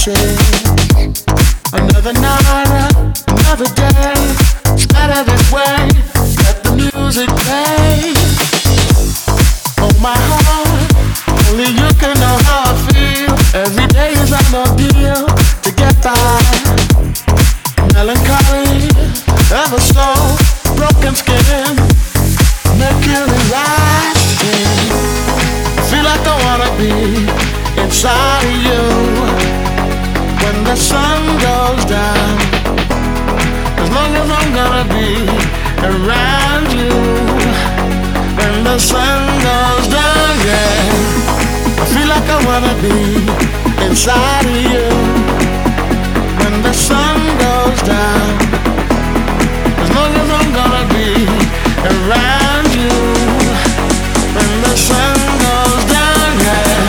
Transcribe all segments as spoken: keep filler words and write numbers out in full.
Another night, another day. It's better this way. Let the music play. Oh my heart, only you can know how I feel. Every day is an ordeal to get by. Melancholy, ever so broken skin. Mercury rising. I feel like I wanna be inside of you. When the sun goes down, as long as I'm gonna be around you. When the sun goes down, yeah, I feel like I wanna be inside of you. When the sun goes down, as long as I'm gonna be around you. When the sun goes down, yeah.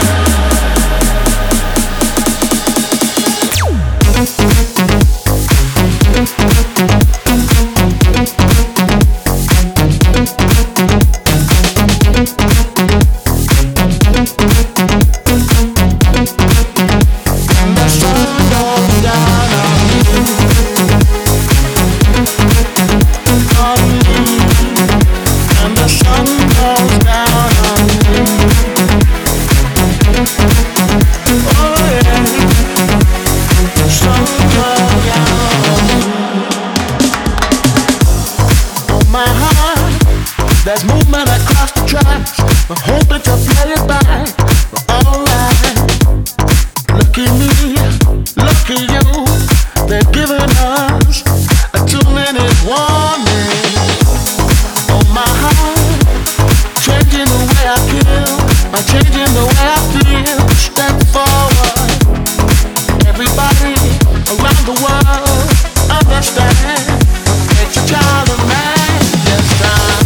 There's movement across the tracks. I'm hoping to play it back. Alright. Lucky me, lucky you. They're giving us a two-minute warning. Oh my heart, changing the way I feel. I'm changing the way I feel. Step forward. Everybody around the world understand. It's a child of man. Yes, I'm.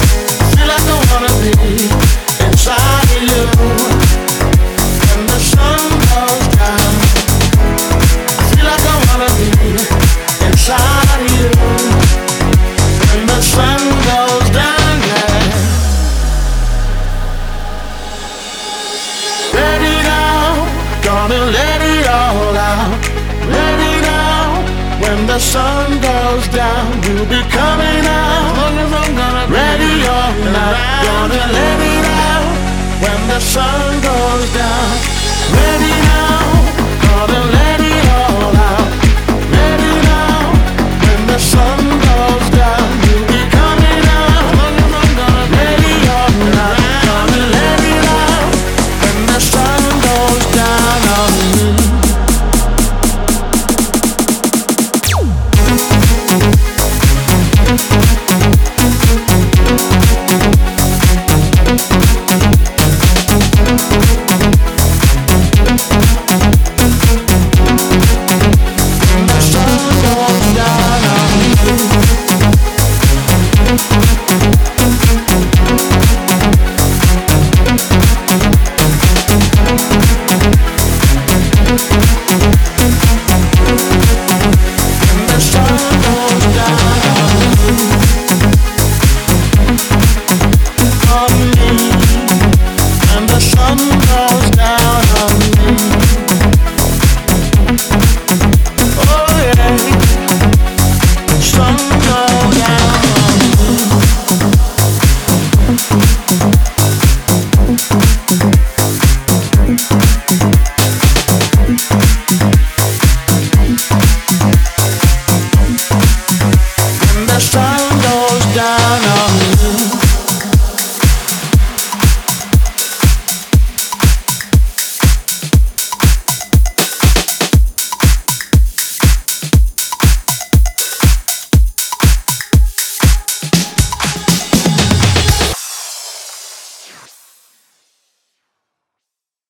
Inside of you. When the sun goes down, I feel like I wanna be inside of you. When the sun goes down, yeah. Ready now, gonna let it all out. Ready now, when the sun goes down, we'll be coming out. As long as I'm gonna be ready or not, gonna let it out. When the sun goes down, ready now, gonna let it all out. Ready now, when the sun goes down, you'll be coming out. I'm gonna ready or not, gonna let it out. When the sun goes down on me. Start